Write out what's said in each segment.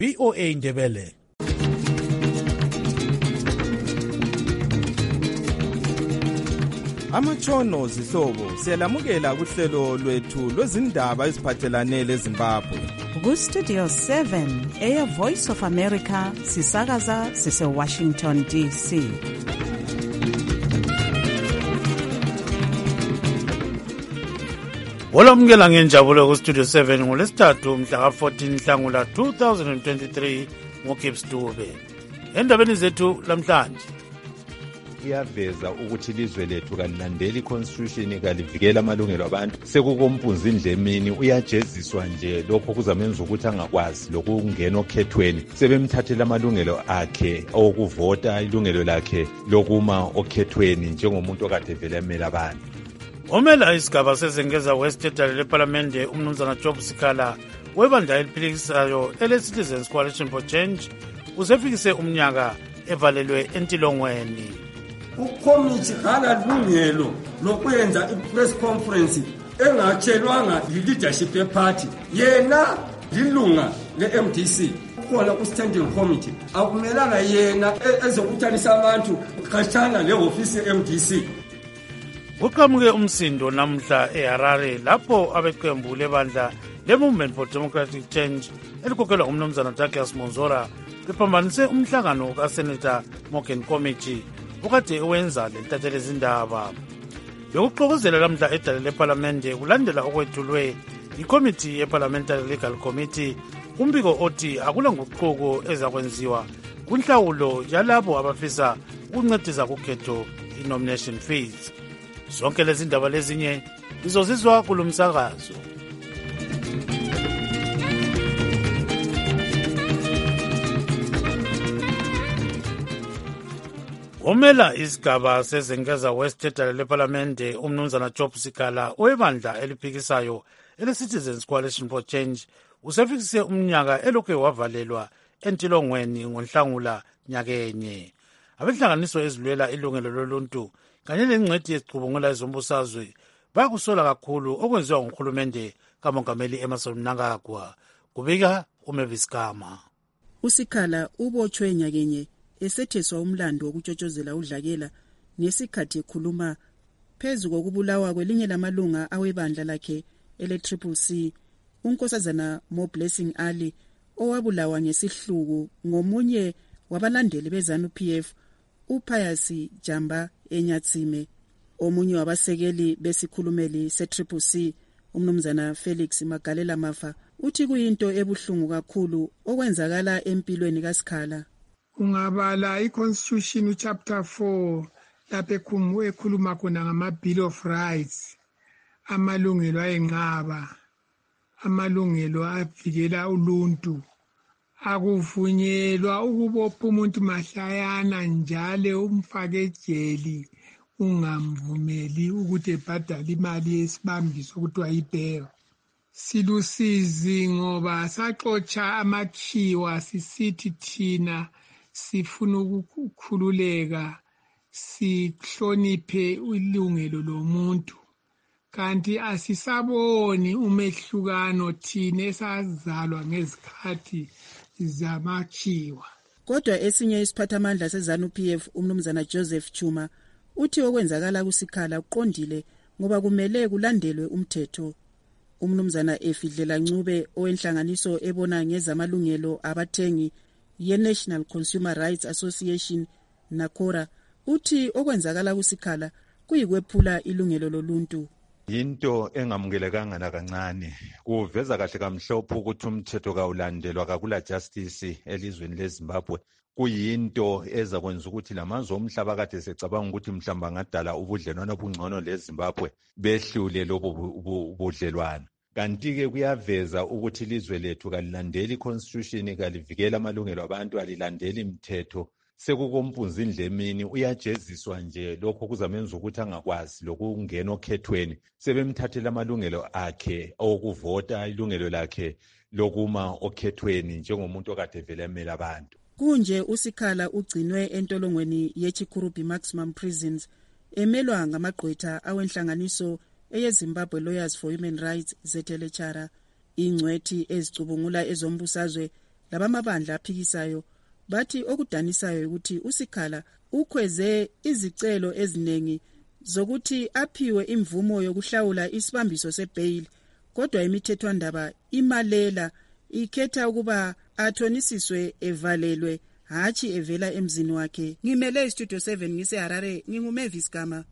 VOA Ndebele. Amatshono zihlobo siyalamukela kuhlelo lwethu lwezindaba eziphathelane leZimbabwe. Ku-Studio 7 Air Voice of America sisakaza sise-Washington DC. Olamukela ngenjabulo ku-Studio 7 ngolesithathu mhla ka-14 Nhlangula 2023 ngoGibbs Dube. Endabeni zethu lamhlanje iyaveza ukuthi ilizwe lethu kalilandeli i-constitution kalivikela amalungelo abantu sekukompunzindlemini uyajeziswa nje lokho kuzamenza ukuthi angakwazi lokungena okhethweni sebemthathela amalungelo akhe okuvota ilungelo lakhe lokuma okhethweni njengomuntu okade vele emela abantu. Omela isigaba sezengeza West edale leParlamente umnumzana Job Sikhala webandla eliphikisayo ele-Citizens Coalition for Change usefikise umnyaka evalelwe entilongweni. Ukomiti akalungelo lokwenza i-press conference engatshelwanga yi-leadership ye-party yena lilunga le-MDC kukhona ku-standing committee akumelanga yena ezokuthalisa abantu khatshana le-ofisi ye-MDC. Kuqhamuke umsindo namhla eHarare lapho abeqembu lebandla le-Movement for Democratic Change elikhokhelwa umnumzana Douglas Monzora bephambanise umhlangano kaSenator Morgan Committee ukade wenza lentatheli izindaba. Bekuxokozela lamhla edale leParlamente kulandela okwethulwe iCommittee ye-Parliamentary Legal Committee umbiko othi akula nguquko ezakwenziwa kunhlawulo yalabo abafisa ukuncedisa kukhetho i-nomination fees. Zonke lezi ndaba lezinye izozizwa kulomsakazo. Omela isigaba sezengeza West edale leParlamente umnumzana Job Sikhala owebandla eliphikisayo ele-Citizens Coalition for Change usefikise umnyaka elokhu wavalelwa entilongweni ngoNhlangula nyakenye. Abenhlanganiso ezilwela ilungelo loluntu kanye lengcwethi yezicubungula ezombusazwe bayakusola kakhulu okwenziwa nguhulumende kaMongameli Emmerson Mnangagwa. Kubika uMavis Gama. uSikhala ubotshwe nyakenye esetheswa umlando wokutshotshozela udlakela nesikhathi ekhuluma phezu kokubulawa kwelinye lamalunga awebandla lakhe ele-CCC unkosazana Mo Blessing Ali owabulawa ngesihluku ngomunye wabalandeli beZANU-PF uPhayasi Jamba Enyatsime. Omunye wabasekeli besikhulumeli se-CCC umnumzana Felix Magalela Mafa uthi kuyinto ebuhlungu kakhulu okwenzakala empilweni kaSikhala. Ungabala i-Constitution uchapter 4 lapho ekhuluma khona ngama-Bill of Rights, amalungelo ayenqaba, amalungelo avikela uluntu. Akuvunyelwa ukubopha umuntu mahlayana njalo umfake ejeli ungamvumeli ukuthi ebhadale imali yesibambiso okuthiwa yi-bail. Silusizi ngoba saxotsha amakhiwa sisithi thina sifuna ukukhululeka sihloniphe ilungelo lomuntu, kanti asisaboni umehlukano thina esazalwa ngezikhathi zamakhiwa. Kodwa esinye isiphathamandla seZANU-PF umnumzana Joseph Chuma uthi okwenzakala kuSikhala kuqondile ngoba kumele kulandelwe umthetho. Umnumzana Efidlela Ncube owenhlanganiso ebona ngezamalungelo abathengi ye-National Consumer Rights Association NACORA uthi okwenzakala kuSikhala kuyikwephula ilungelo loluntu. Yinto engamukelekanga nakancane. Kuveza kahle kamhlophe ukuthi umthetho kawulandelwa kakula justice elizweni leZimbabwe. Kuyinto ezakwenza ukuthi lamazwe omhlaba kade secabanga ukuthi mhlamba angadala ubudlelwano obungcono leZimbabwe behlule lobo budlelwano. Kanti-ke kuyaveza ukuthi ilizwe lethu kalilandeli i-constitution kalivikela amalungelo abantu alilandeli imithetho sekukompunzindlemini uyajeziswa nje lokho kuzamenza ukuthi angakwazi lokungena okhethweni sebemthathela amalungelo akhe okuvota ilungelo lakhe lokuma okhethweni njengomuntu okade vele emela abantu. Kunje uSikhala ugcinwe entolongweni yeChikurubi Maximum Prisons emelwa ngamagqwetha awenhlanganiso eyeZimbabwe Lawyers for Human Rights ZLHR ingcwethi ezicubungula ezombusazwe labamabandla aphikisayo bathi okudanisayo ukuthi uSikhala ukhweze izicelo eziningi zokuthi aphiwe imvumo yokuhlawula isibambiso sebail, kodwa imithethwandaba imalela ikhetha ukuba athonisiswe evalelwe hathi evela emzini wakhe. Ngimele iStudio 7 ngiseHarare, nginguMavis Gama.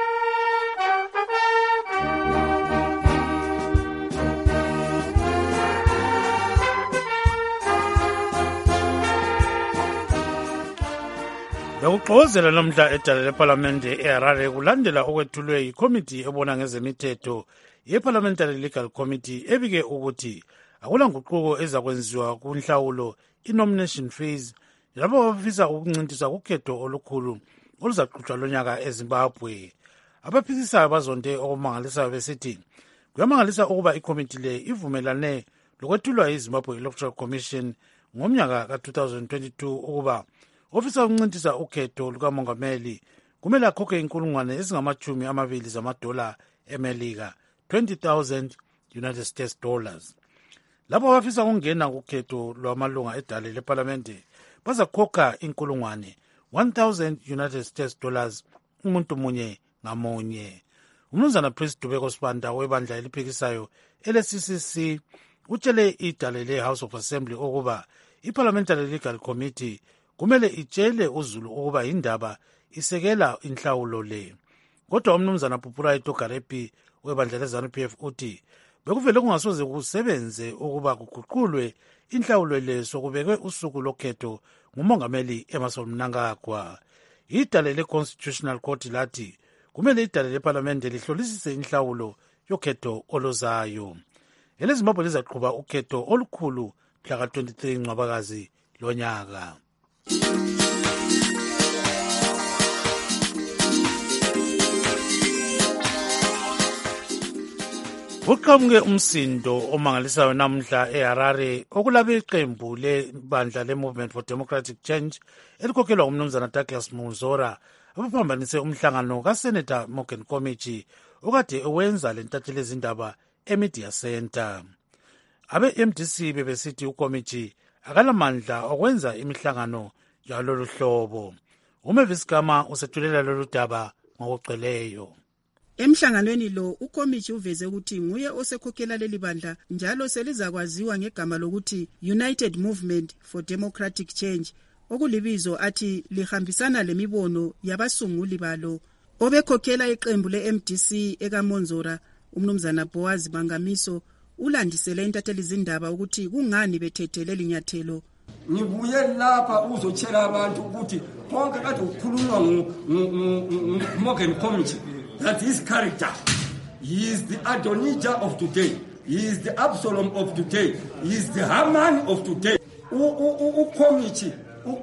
Lokuxokozela namhla edala leParlamente eHarare kulandela okwethulwe yikomiti ebona ngezemithetho yeParliamentary Legal Committee ebike ukuthi akulanguquko ezakwenziwa kunhlawulo i-nomination fees labo abafisa ukuncintiswa kukhetho olukhulu oluzaqhutshwa lonyaka eZimbabwe. Abaphikisayo bazonde okumangalisayo besithi kuyamangalisa ukuba ikomiti le ivumelane lokwethulwa yiZimbabwe Electoral Commission ngomnyaka ka-2022 ukuba ofisa ukuncintisa ukhetho lukamongameli kumele akhokhe inkulungwane ezingama-20 zamadola eMelika, $20,000 United States dollars. Labo abafisa ukungena kukhetho lwamalunga edale leParlamente bazakhokha inkulungwane $1,000 United States dollars umuntu munye ngamunye. Umnumzana Prince Dubeko Sibanda webandla eliphikisayo ele-CCC utshele idale le-House of Assembly ukuba iParliamentary Legal Committee kumele itshele uZulu ukuba indaba isekela inhlawulo le. Kodwa umnumzana Pupurai Togarepi webandla leZANU-PF uthi bekuvele kungasoze kusebenze ukuba kuguqulwe inhlawulo le sokubekwe usuku lokhetho ngumongameli Emmerson Mnangagwa. Idale le-Constitutional Court lathi kumele idale leParlamente lihlolisise inhlawulo yokhetho oluzayo. EleZimbabwe lizaqhuba ukhetho olukhulu mhla ka-23 Ncwabakazi lonyaka. Uqhamuke umsindo omangalisayo namhla eHarare okulabe iqembu lebandla le-Movement for Democratic Change elikhokhelwa umnumzana Douglas Munzora abaphambanise umhlangano kaSenator Morgan Komichi okade wenza lentatheli ezindaba eMedia Center. Abe-MDC bebesithi uKomichi akalamandla okwenza imihlangano yalolu hlobo. uMavis Gama usethulela lolu daba ngokugcweleyo. Emhlanganweni lo uKomichi uveze ukuthi nguye osekhokhela leli bandla njalo selizakwaziwa ngegama lokuthi United Movement for Democratic Change, okulibizo athi lihambisana lemibono yabasunguli balo. Obekhokhela iqembu le-MDC ekaMonzora umnumzana Boaz Bangamiso ulandisele intatheli izindaba ukuthi kungani bethethele linyathelo. Ngibuye lapha uzotshela abantu ukuthi konke kade ukukhulunywa nguMorgan Komichi, that his character, he is the Adonijah of today, he is the Absalom of today, he is the Haman of today. uKomichi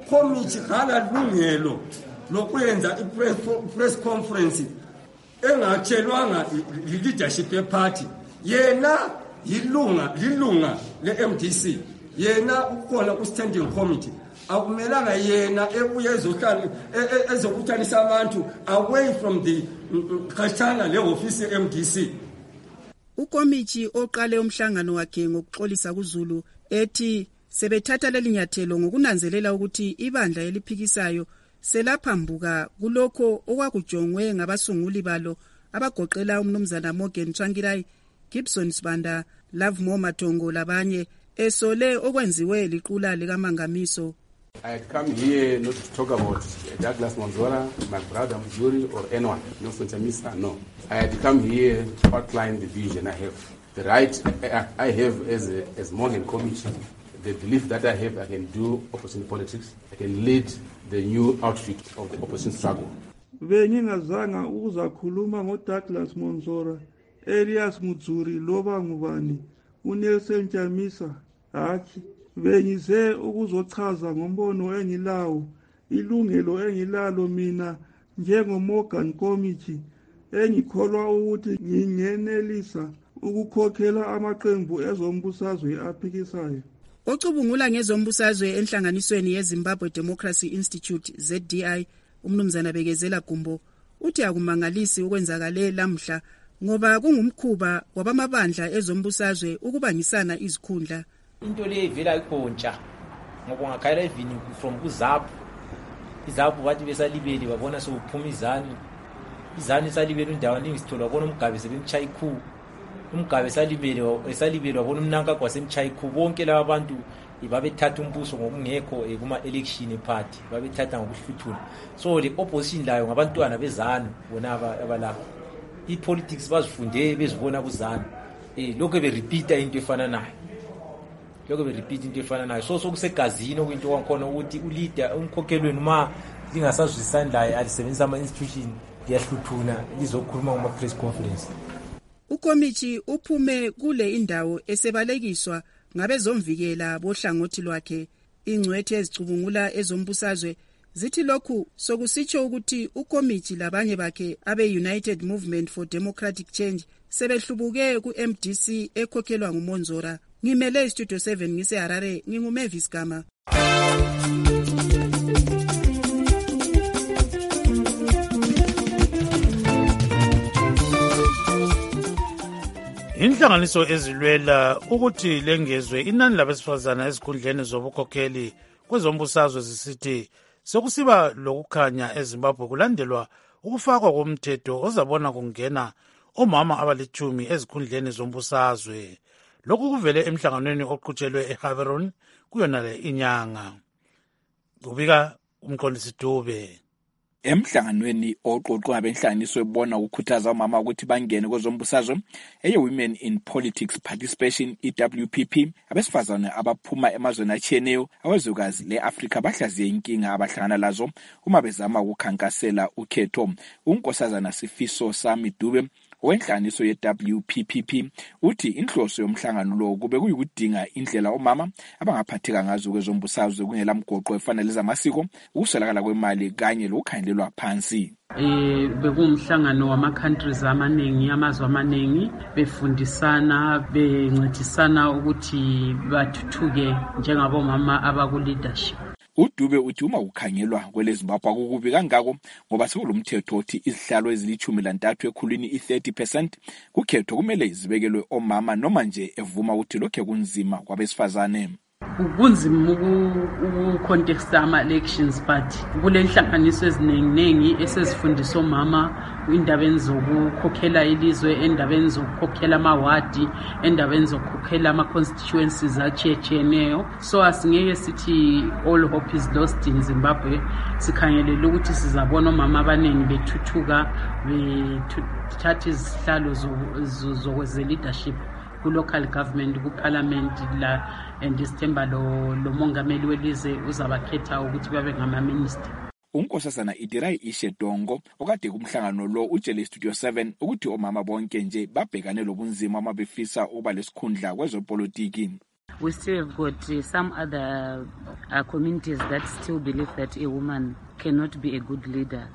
ngalungelo lokwenza i-press conference engatshelwanga leadership yeparty. Yena lilunga le-MDC, yena ukhona ku-standing committee. Akumelanga yena ebuye ezokuthanisa abantu away from the khatshana le-ofisi ye-MDC. uKomichi oqale umhlangano wakhe ngokuxolisa kuZulu ethi sebethatha leli nyathelo ngokunanzelela ukuthi ibandla eliphikisayo selaphambuka kulokho okwakujongwe ngabasunguli balo abagoqela umnumzana Morgan Tsvangirai, Gibson Sibanda, Lovemore Matongo labanye esole okwenziwe liqula likaMangamiso. I had come here not to talk about Douglas Munzora, my brother Mzuri, or anyone, no Chamisa, no. I had come here to outline the vision I have, the right I have as Morgan Komichi, the belief that I have I can do opposition politics, I can lead the new outfit of the opposition struggle. Bengingazanga ukuzakhuluma ngoDouglas Munzora, Elias Mzuri, loba ngubani, uNelson Chamisa, hachi. Bengize ukuzochaza ngombono engilawo, ilungelo engilalo mina njengoMorgan Komichi, engikholwa ukuthi ngingenelisa ukukhokhela amaqembu ezombusazwe aphikisayo. Ocubungula ngezombusazwe enhlanganisweni yeZimbabwe Democracy Institute ZDI, umnumzana Bekezela Gumbo, uthi akumangalisi ukwenzakale lamhla ngoba kungumkhuba wabamabandla ezombusazwe ukubangisana izikhundla. Into le ivela ikhontsha ngoba ungakhayela even from kuZAPU iZAPU bathi besalibeli babona sokuphuma izanu isalibeli indawana ingisithola babona umgabe sebemtshaya ikhu umgabe esalibeli wabona umnankagwa wasemtshaya ikhu bonke laba abantu babethatha umbuso ngokungekho kuma-election party babethatha ngokuhluthuna so le opposition layo ngabantwana bezanu bona abalapha i-politics bazifunde bezibona kuzanu lokho berepeata into efana nayo so sokusegazini okuyinto kwakhona ukuthi uleader umkhokhelweni uma lingasazwisani laye alisebenzisa ama-institution liyahluthuna lizokhuluma kuma-press conference. Ukomithi uphume kule indawo esebalekiswa ngabezomvikela bohlangothi lwakhe. Ingcwethe ezicubungula ezombusazwe zithi lokhu sokusitsho ukuthi ukomithi labanye bakhe abe-United Movement for Democratic Change sebehlubuke ku-MDC ekhokhelwa nguMonzora. Ngimele iStudio 7 ngise-Harare, nginguMavis Gama. Inhlanganiso ezilwela ukuthi lengezwe inani labesifazana ezikhundleni zobukhokheli kwezombusazwe zisithi sokusiba lokukhanya eZimbabwe kulandelwa ukufakwa komthetho ozabona kungena omama abalitshumi ezikhundleni zombusazwe. Lokhu kuvele emhlanganweni oqhutshelwe eHaveron kuyona le inyanga. Kubika umqondisi Dube. Emhlanganweni oqoqwa ngabenhlanganiso ebona ukukhuthaza omama ukuthi bangene kwezombusazwe Women in Politics Participation EWPP, abesifazane abaphuma emazweni atshiyeneyo awezwekazi le-Afrika bahlaziye inkinga abahlangana lazo uma bezama ukukhankasela ukhetho. Unkosazana Sifiso Sami Dube wenhlanganiso ye-WPPP uthi inhloso yomhlangano lo kube kuyikudinga indlela omama abangaphatheka ngazo kwezombusazwe kungela mgoqo efanele zamasiko, ukuswelakala kwemali kanye lokukhangelelwa phansi. Bekumhlangano wama-countries amaningi, amazwe amaningi, befundisana, bencedisana ukuthi bathuthuke njengabomama abaku-leadership. uDube uthi uma ukhangelwa kweleZimbabwe akukubi kangako ngoba sekulomthetho othi izihlalo ezili13 ekhulwini i30% kukhetho kumele zibekelwe omama noma nje evuma ukuthi lokho kunzima kwabesifazane. Kunzima ukucontesta ama-elections but kule nhlanganiso eziningi esezifundisa omama indabeni zokukhokhela ilizwe, endabeni zokukhokhela amawadi, endabeni zokukhokhela ama-constituencies atshiyeneyo. So asingeke sithi all hope is lost in Zimbabwe. Sikhangelele ukuthi sizabona omama abaningi bethuthuka, bethatha izihlalo zokweze-leadership ku-local government, ku-parliament la, and isithemba lo mongameli welizwe uzabakhetha ukuthi babe ngama-minister. Unkosazana Idirai Ishedongo okade kumhlangano lo utshele iStudio 7 ukuthi omama bonke nje babhekane lobunzima uma befisa ukuba lesikhundla kwezopolitiki. We still have got some other communities that still believe that a woman cannot be a good leader.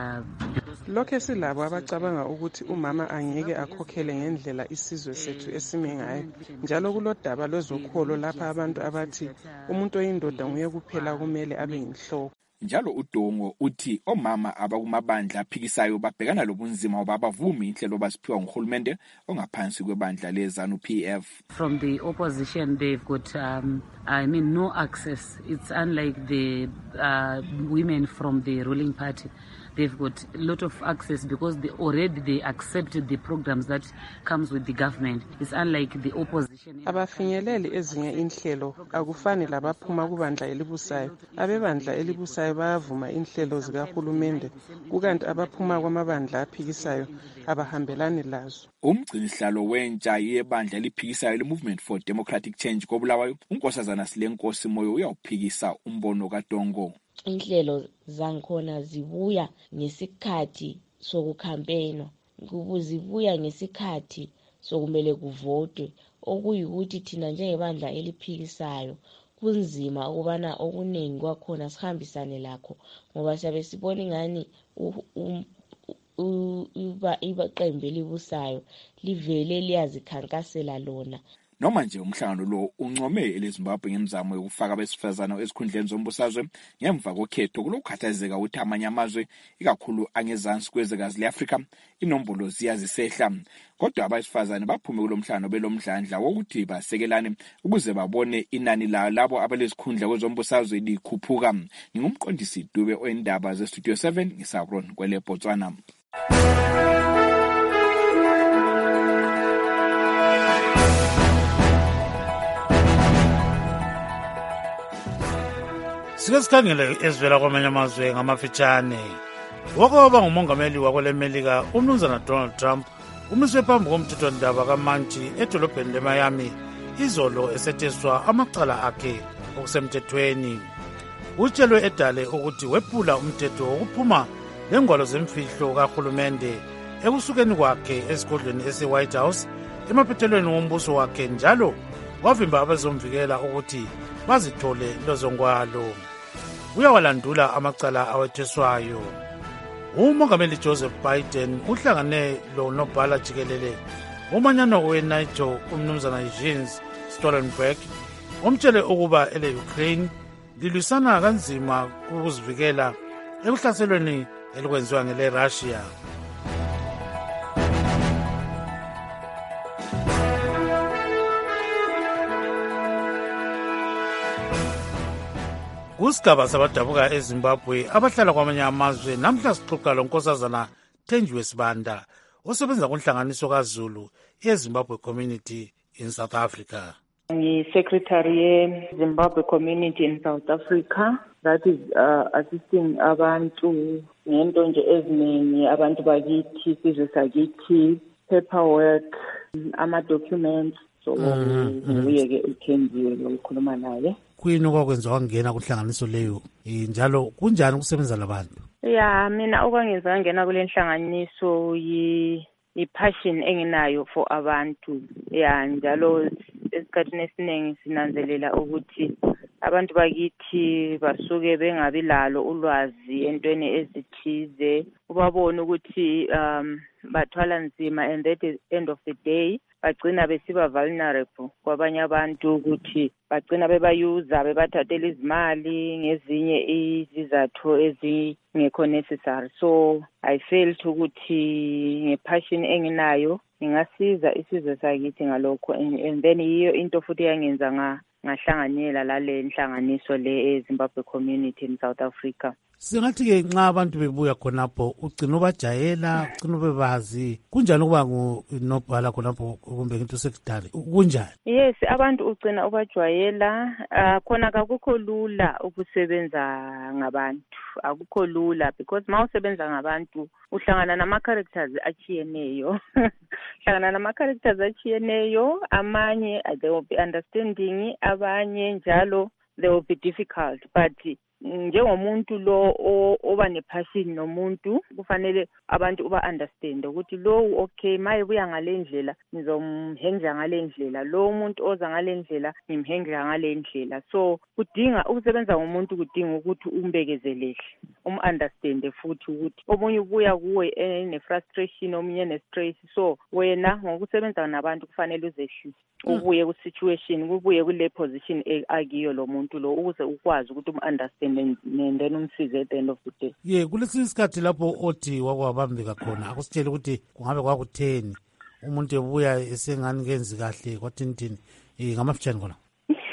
Lokho silabo abacabanga ukuthi umama angeke akhokhele ngendlela isizwe sethu esime ngayo. Njalo kulodaba lwezokholo lapha abantu abathi umuntu oyindoda nguye kuphela kumele abe yinhloko. Njalo uDongo uthi omama abakumabandla aphikisayo babhekana lobunzima ngoba abavumi inhlelo baziphiwa nguhulumende ongaphansi kwebandla leZANU-PF. From the opposition they've got no access. It's unlike the women from the ruling party. They've got a lot of access because they accepted the programs that comes with the government. It's unlike the opposition. Abafinyeleli ezinye inhlelo akufani labaphuma kubandla elibusayo. Abebandla elibusayo bayavuma inhlelo zikahulumende, kukanti abaphuma kwamabandla aphikisayo abahambelani lazo. Umgcinisihlalo wentsha yebandla eliphikisayo le-Movement for Democratic Change koBulawayo, unkosazana Silenkosi Moyo uyawuphikisa umbono kaDongo. Inhlelo zankhona zibuya ngesikhathi sokukhampena, zibuya ngesikhathi sokumele kuvotwe, okuyikuthi thina njengebandla eliphikisayo kunzima ukubana okuningi kwakhona sihambisane lakho ngoba siyabe sibona ngani iqembu elibusayo livele liyazikhankasela lona. noma nje umhlangano lo uncome eleZimbabwe ngemizamo yokufaka abesifazana ezikhundleni zombusazwe ngemva kokhetho kulokukhathazeka ukuthi amanye amazwe ikakhulu angezansi kwezwekazi le-Afrika inombolo ziyazisehla. Kodwa abesifazane baphume kulomhlangano belomdlandla wokuthi basekelane ukuze babone inani labo abalezikhundla kwezombusazwe likhuphuka. Ngingumqondisi Dube oyindaba zeStudio 7 ngisabron kwele Botswana. Sike sikhangele ezivela kwamanye amazwe ngamafitshane. Wakwaba ngumongameli wakwelemelika umnumzana Donald Trump umiswe phambi komthethwandaba kaManchi edolobheni leMiami izolo esetheswa amacala akhe okusemthethweni. Utshelwe edale ukuthi wephula umthetho wokuphuma lengwalo zemfihlo kahulumende ekusukeni kwakhe esigodlweni ese-White House emaphethelweni wombuso wakhe njalo wavimba abazomvikela ukuthi bazithole lezo ngwalo. Uyawalandula amacala awetheswayo. Umongameli Joseph Biden uhlangane lonobhala jikelele umanyano weNATO umnumzana Jens Stoltenberg omtshele ukuba ele-Ukraine lilwisana kanzima ukuzivikela ekuhlaselweni elikwenziwa ngele-Russia. Kusigaba sabadabuka eZimbabwe abahlala kwamanye amazwe namhla sixoxa lonkosazana Thenjiwe Sibanda osebenza kunhlanganiso kaZulu eZimbabwe Community in South Africa. Ngi-Secretary ye-Zimbabwe Community in South Africa, that is assisting abantu ngento nje eziningi, abantu bakithi, sizwe sakithi, paperwork, ama-documents, so nguye-ke uThenjiwe lokukhuluma naye. Kuyini okwakwenza wangena kuhlanganiso leyo njalo kunjani ukusebenza labantu? Ya, mina okwangenza ngena kule nhlanganiso i-passion enginayo for abantu. Ya, njalo esikhathini esiningi sinanzelela ukuthi abantu bakithi basuke bengabi lalo ulwazi entweni ezithize, ubabona ukuthi bathwala nzima, and at the end of the day bagcina besiba vulnerable kwabanye abantu ukuthi bagcina bebayuza bebathathela izimali ngezinye izizathu ezingekho necessary. So I felt ukuthi ngepassion enginayo ngingasiza isizwe sakithi ngalokho, and then yiyo into futhi yangenza ngahlanganyela lale nhlanganiso le eZimbabwe Community in South Africa. Singathi-ke nxa abantu bebuya khonapho ugcina ubajayela, ugcina ubebazi, kunjani ukuba ngunobhala khonapho kumbe into secretary, kunjani? Yes, abantu ugcina ubajwayela. Khona akukho lula ukusebenza ngabantu, akukho lula because ma usebenza ngabantu uhlangana nama-characters achiyeneyo. Hlangana nama-characters achiyeneyo, amanye they will be understanding, abanye njalo they will be difficult, but njengomuntu lo oba nepassion nomuntu kufanele abantu uba-understand ukuthi lowu okay maye buya ngale ndlela ngizomhendla ngale ndlela, lo muntu oza ngale ndlela ngimhendla ngale ndlela. So kudinga ukusebenza ngomuntu, kudinga ukuthi umbekezelele, understand futhi ukuthi omunye ubuya kuwe ne-frustration, omunye ne-stress. So wena ngokusebenza nabantu kufanele uzehlise, ubuye ku-situation, kubuye kule position akiyo lo muntu lo ukuze ukwazi ukuthi understand and then umsize at the end of the day. Ye, kulesi isikhathi lapho othi wakwabambeka khona akusitshele ukuthi kungabe kwakutheni umuntu ebuya esengani kenzi kahle kwathini ngamafitshane khona?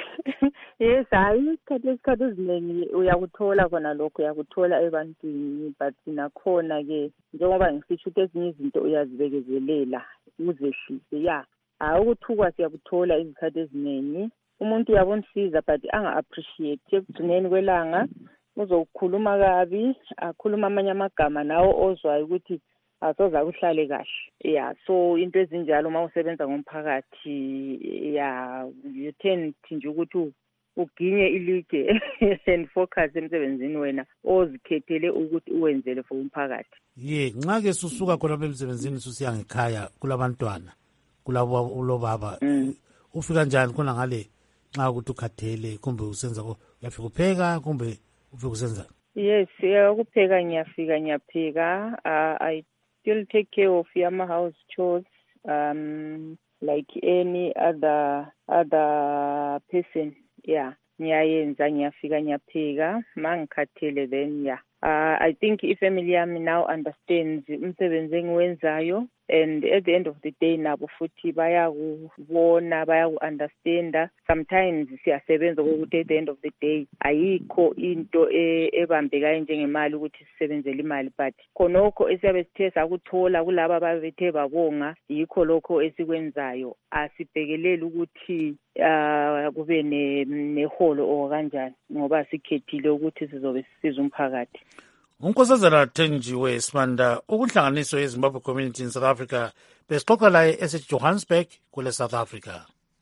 Yes, hayi isikhathi eziningi uyakuthola khona lokho, uyakuthola ebantwini, but nakhona-ke njengoba ngisitsho ukuthi ezinye izinto uyazibekezelela uzehlise. Ya, ukuthukwa siyakuthola izikhathi eziningi, umuntu uyabonisiza but anga-appreciate. Ekugcineni kwelanga uzokhuluma kabi, akhuluma amanye amagama nawo ozwayo ukuthi asoza kuhlale kahle. Yeah, so into ezinjalo uma usebenza ngomphakathi, yeah, you tend nje ukuthi uginye ilike and focus emsebenzini wena ozikhethele ukuthi uwenzele for umphakathi. Ye, nxa-ke susuka khona emsebenzini susiya ngekhaya kulabantwana, kulabo ulobaba, ufika njani khona ngale nxa ukuthi ukhathele kumbe usenza uyafika upheka kumbe ufika usenza? Yes, ukupheka ngiyapheka. I still take care of my house chores. like any other person. Yeah, ngiyayenza, ngiyafika ngiyapheka, mangikhathele then yeah. I think ifamily yami now understands umsebenzi engiwenzayo, and at the end of the day nabo futhi bayakubona, bayaku-understanda. Sometimes siyasebenza ukuthi at the end of the day ayikho into ebambekayo njengemali ukuthi sisebenzele imali, but khonokho esiyabe sithe sakuthola kulabo ababethe babonga, yikho lokho esikwenzayo. Asibhekeleli ukuthi kube neholo or kanjani, ngoba sikhethile ukuthi sizobe sisiza umphakathi. uNkosazana Thenjiwe Sibanda, ukuhlanganiswa yeZimbabwe community in South Africa, besixoxa laye eseJohannesburg kule South Africa.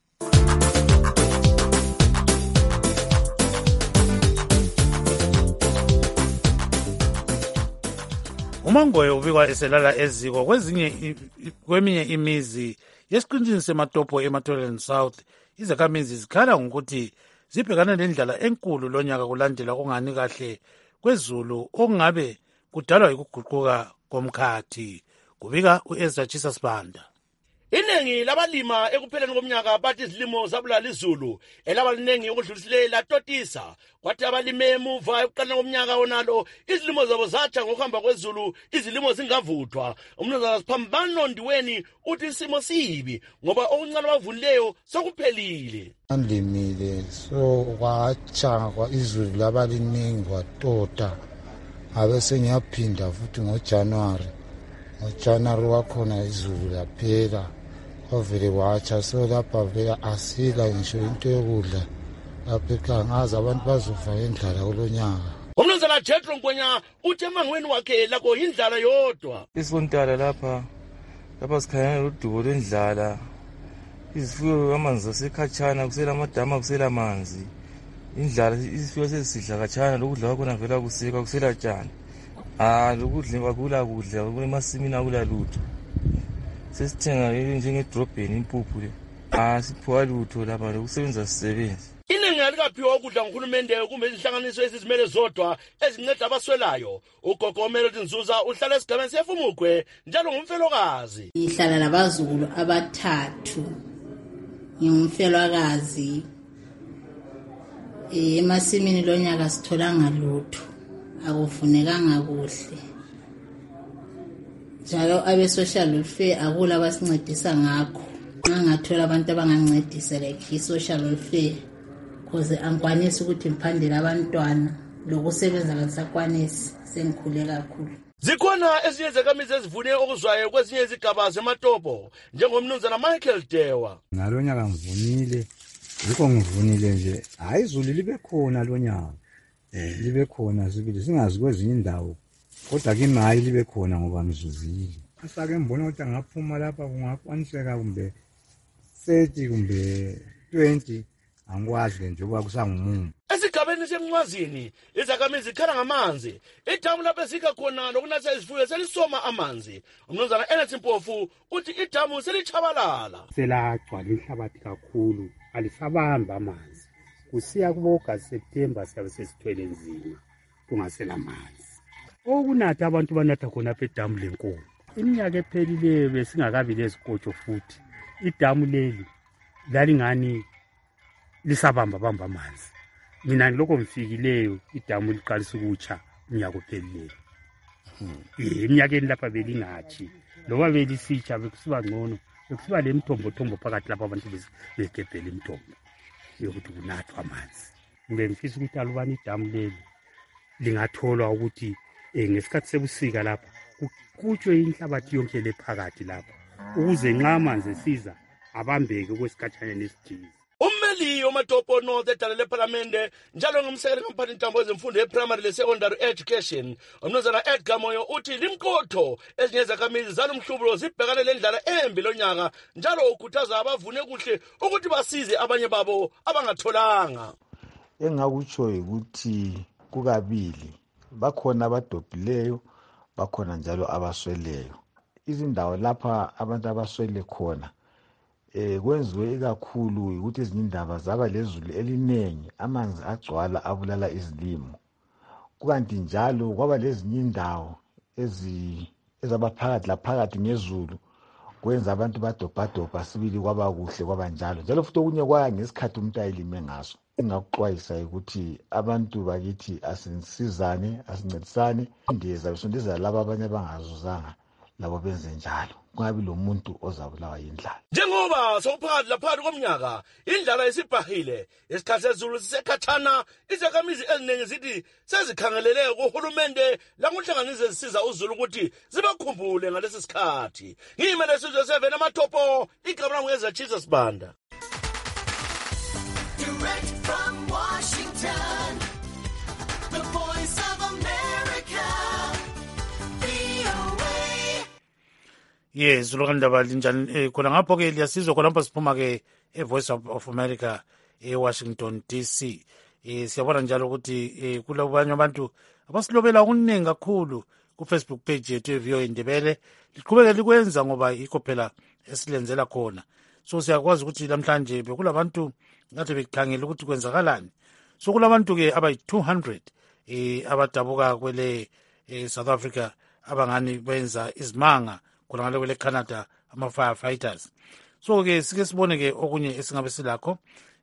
uMangoye ubikwa eselala eziko kweminye imizi yesiqintini sematopo eMatoland South. Izakhamizi zikhala ngokuthi zibhekana nendlala enkulu lonyaka kulandela okungani kahle kwezulu okungabe kudalwa yikuguquka komkhathi. Kubika uEzra Chisa Sibanda. Iningi labalima ekupheleni komnyaka bathi izilimo zabulala izulu elabaliningi ukudlulisile latotisa, kwathi abalime emuva ekuqaleni komnyaka onalo izilimo zabo zatsha ngokuhamba kwezulu, izilimo zingavuthwa. Umnumzana Siphambano Ndiweni uthi isimo sibi ngoba okuncane bavunileyo sokuphelile. Andimile so kwatsha kwa izulu labaliningi kwatota, abe sengiyaphinda futhi ngoJanuary wakhona izulu laphela kwavele kwatsha, so lapha vele asila ngisho into yokudla lapha ekhaya, ngazi abantu bazofa ngendlala kulonyaka. Umnumzana Jethro Ngwenya uthi emangweni wakhe lakho indlala yodwa. Isontala lapha sikhangela udubo lwendlala, izifuyo amanzi asekhatshana, kusela amadama, kusela amanzi, indlala izifuyo sezisidla khatshana, lokudla kwakhona vela kuseka, kusela tshani. Lokudla akula emasimini akula lutho, sesithenga njengedrobheni impuphu le, siphiwa lutho lapha lokusebenza sisebenzi. Iningi alikaphiwa ukudla nguhulumende kumbe izinhlanganiso ezizimele zodwa ezinceda abaswelayo. Ugogo Melody Nzuza uhlala esigabeni seFumugwe njalo ngumfelokazi. Ngihlala nabazukulu abathathu, ngumfelokazi. Emasimini lonyaka sitholanga lutho, akufunekanga kuhle. Njalo abe-social welfare akula abasincedisa ngakho. Nxa ngathola abantu abangancedisa like i-social welfare, cause angikwanisi ukuthi ngiphandele abantwana, lokusebenza kangisakwanisi, sengikhule kakhulu. Zikhona ezinye izakhamizi ezivune okuzwayo kwezinye izigaba zematopo, njengomnumzana Michael Dewa. Ngalonyaka ngivunile, yikho ngivunile nje, hayi izulu libe khona lonyaka. Libe khona sibili singazi kwezinye indawo, kodwa kimi hayi libe khona ngoba ngizuzile. Asake ngibona ukuthi angaphuma lapha kungakwaniseka kumbe 30 kumbe 20, angikwazi nje ukuba kusangumuntu. Esigabeni semncwazini izakhamizi zikhala ngamanzi, idamu lapho ezikha khona lokunatha izifuyo selisoma amanzi. Umnumzana Ernest Mpofu uthi idamu selichabalala, selagcwala inhlabathi kakhulu, alisabamba amanzi. Kusiya kuboGasi September siyabe sesithwele nzima kungasela manzi. Okunatha abantu banatha khona apha edamu lenkulu. Iminyaka ephelileyo besingakabi lezikotsho futhi, idamu leli lalingani lisabamba amanzi. Mina ngilokho ngifikileyo idamu liqalisa ukutsha umnyaka ophelileyo. Eminyakeni lapha belingathi, loba belisitsha bekusiba ngcono, bekusiba lemithombo phakathi lapha abantu begebhela imithombo yokuthi kunathwa amanzi. Ngifisa ukuthi alubani idamu leli lingatholwa ukuthi ngesikhathi sebusika lapha kukhutshwe inhlabathi yonke lephakathi lapha, ukuze nxa amanzi esiza abambeke kwesikhatshana nesithize. Ummeli wamatopo North edala lePhalamende njalo ngumsekeli kamphathi intambo ezemfundo ye-primary le-secondary education, umnumzana Edgar Moyo uthi limqotho ezinye izakhamizi zalomhlubulo zibhekane lendlala embi lonyaka, njalo ukhuthaza abavune kuhle ukuthi basize abanye babo abangatholanga. Engakutsho ukuthi kukabili, bakhona abadobhileyo, bakhona njalo abasweleyo. Izindawo lapha abantu abaswele khona kwenziwe ikakhulu ukuthi ezinye indaba zaba lezulu elinengi, amanzi agcwala abulala izilimo. Kukanti njalo kwaba lezinye indawo ezabaphakathi laphakathi ngezulu kwenza abantu badobhadobha sibili kwaba kuhle kwaba njalo njalo futhi okunye kwaya ngesikhathi umuntu ayilime ngaso. Engakuxwayisa ukuthi abantu bakithi asinsizane asincedisane indiza besondeza laba abanye abangazuzanga labo benze njalo kungabi lo muntu ozabulawa yindlala. Njengoba sokuphakathi laphakathi komnyaka indlala isibhahile isikhathi sezulu sisekhathana izakhamizi eziningi zithi sezikhangelele kuhulumende langohlanganiso ezisiza uzulu ukuthi zibakhumbule ngalesi sikhathi. Ngiyimele sizwe 7 amathopo igama lami ngezatshisa sibanda. Direct from Washington, the voice of America, VOA. Yes, ulokandaba linjani khona ngapho ke liyasizwa khona lapho siphuma ke eVoice of America eWashington DC. Siyabona njalo ukuthi kulabanye abantu abasilobela okuningi kakhulu ku Facebook page yethu eVO Indebele. Liqhubeke likwenza ngoba yikho phela esilenzela khona. So siyakwazi ukuthi namhlanje bekulabantu ngathi bekhangela ukuthi kwenzakalani. So kulabantu ke abayi200 abadabuka kwele South Africa abangani benza izimanga khona ngale kwele Canada ama firefighters. So ke sike sibone ke okunye esingabe silakho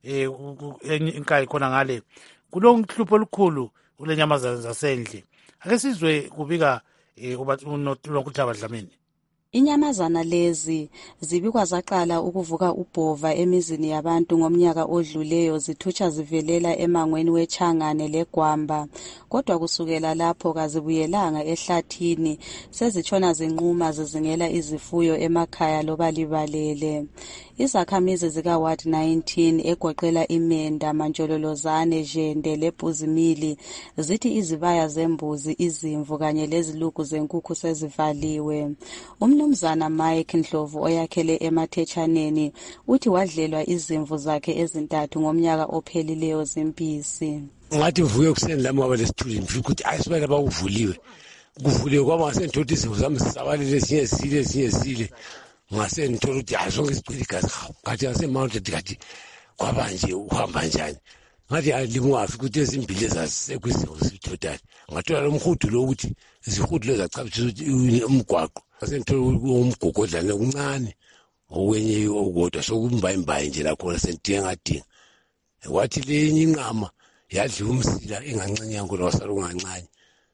inkayi khona ngale kulonhlupho olukhulu ulenyamazana zasendle. Ake sizwe kubika uNokuthaba Dlamini. Inyamazana lezi zibikwa zaqala ukuvuka ubhova emizini yabantu ngomnyaka odluleyo zithutsha zivelela emangweni weChangane leGwamba, kodwa kusukela lapho kazibuyelanga ehlathini, sezitshona zinquma zizingela izifuyo emakhaya loba libalele. Izakhamizi zika Ward 19 egoqela iMenda, Manjololozane, Jende leBhuzimili zithi izibaya zembuzi, izimvu kanye lezilugu zenkukhu sezivaliwe. Umnumzana Mike Ndlovu oyakhele eMathetshaneni uthi wadlelwa izimvu zakhe ezintathu ngomnyaka ophelileyo zimpisi. Ngathi vuke kuseni lami waba lesithuli mfika ukuthi ayisibala bakuvuliwe. Kuvuliwe kwaba ngasenthola izimvu zami zisabalele ezinye zile. Ngasenthola ukuthi zonke zicwile igazi hawu. Ngathi ngasemounted ngathi kwaba nje uhamba njani. Ngathi alimwafi ukuthi ezimbili ezazisekuzimvu zithothali. Ngathola lo mhudu lo ukuthi izihudu lezo zacabisa ukuthi umgwaqo. Senthola umgogodlana okuncane okwenye okodwa sokumbayimbayi nje lakho sentinga wathi lenye inqama yadla umsila engancane ngolo wasala ungancane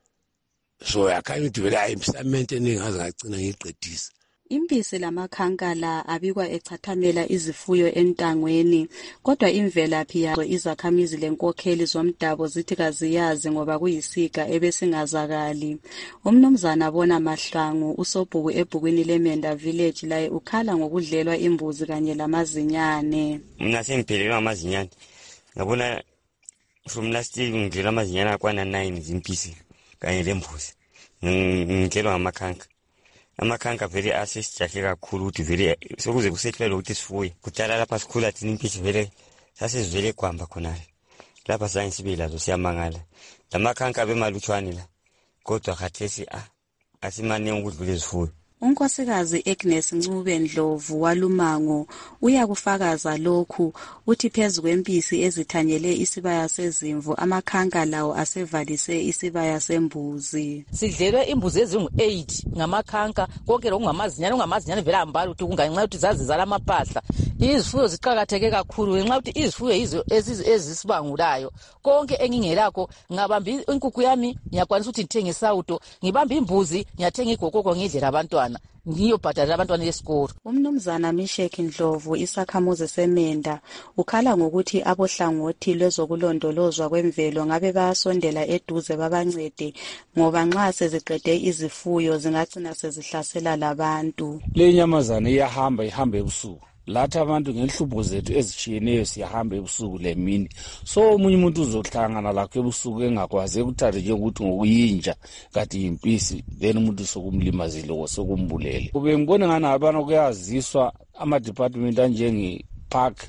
so yakhanya ukuthi vele ayimsamente eningaze ngagcina ngiqedisa. Impisi lamakhankala abikwa echathamela izifuyo entangweni, kodwa imvelaphi yazo izakhamizi lenkokheli zomdabo zithi kaziyazi ngoba kuyisiga ebesingazakali. Umnumzana Bona Mahlangu usobhuku ebhukwini leMenda Village laye ukhala ngokudlelwa imbuzi kanye lamazinyane. Mina sengiphelelwa amazinyane. Ngabona from last year ngidlela amazinyane akwana 9 zimpisi kanye lembuzi. Ngidlelwa ngamakhanka. Amakhanka vele asesijahle kakhulu ukuthi vele sokuze kusehlele ukuthi sifuye kudala lapha sikhula thina impisi vele sasizivele eGwamba khonale lapha sange sibe lazo siyamangala lamakhanka bemalutshwane la kodwa khathesi asimane ukudlula izifuyo. Unkosikazi Agnes Ncube Ndlovu walumango uyakufakaza lokhu, uthi phezu kwempisi ezithanyele isibaya sezimvu amakhanka lawo asevalise isibaya sembuzi. Sidlelwe imbuzi ezingu8 ngamakhanka konke lokungamazinyane vele ambala ukuthi kunganxa ukuthi zazizala amapahla. Izifuyo ziqhakatheke kakhulu ngenxa ukuthi izifuyo yizo ezisibangulayo. Konke engingelakho ngabamba inkukhu yami ngiyakwanisa ukuthi ngithenge isawuto, ngibamba imbuzi ngiyathenga igokoko ngidlela abantwana. Ngiyobhadala abantwana esikolo. Umnumzana Mishek Ndlovu isakhamuzi seMenda ukhala ngokuthi abohlangothi lwezokulondolozwa kwemvelo ngabe bayasondela eduze babancede ngoba nxa seziqede izifuyo zingagcina sezihlasela labantu. Le nyamazana iyahamba ebusuku. Lathi abantu ngenhlupho zethu ezitshiyeneyo siyahamba ebusuku lemini. So omunye umuntu uzohlangana lakho ebusuku engakwazi ukuthatha nje ukuthi ngokuyinja kati impisi then umuntu sokumlimazile sokumbulele. Kube ngibone ngani abantu kuyaziswa ama department anjenge park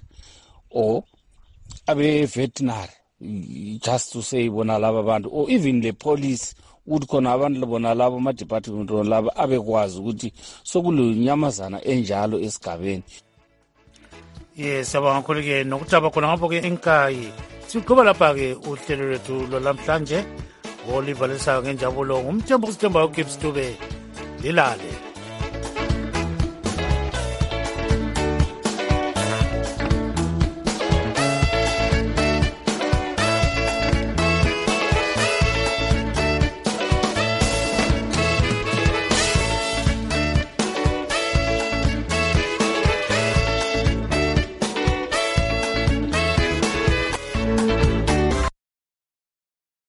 or abe veterinary just to say bona laba abantu or even the police ukuthi khona abantu bona labo ama department laba abekwazi ukuthi sokulenyamazana enjalo esigabeni. Yes, abanga kakhulu ke nokuthaba khona ngapho ke enkayi. Siqhuba lapha ke uhlelo lwethu lwalamhlanje olivalisayo ngenjabulo ngumthembu uSithemba uGibs Dube lilale.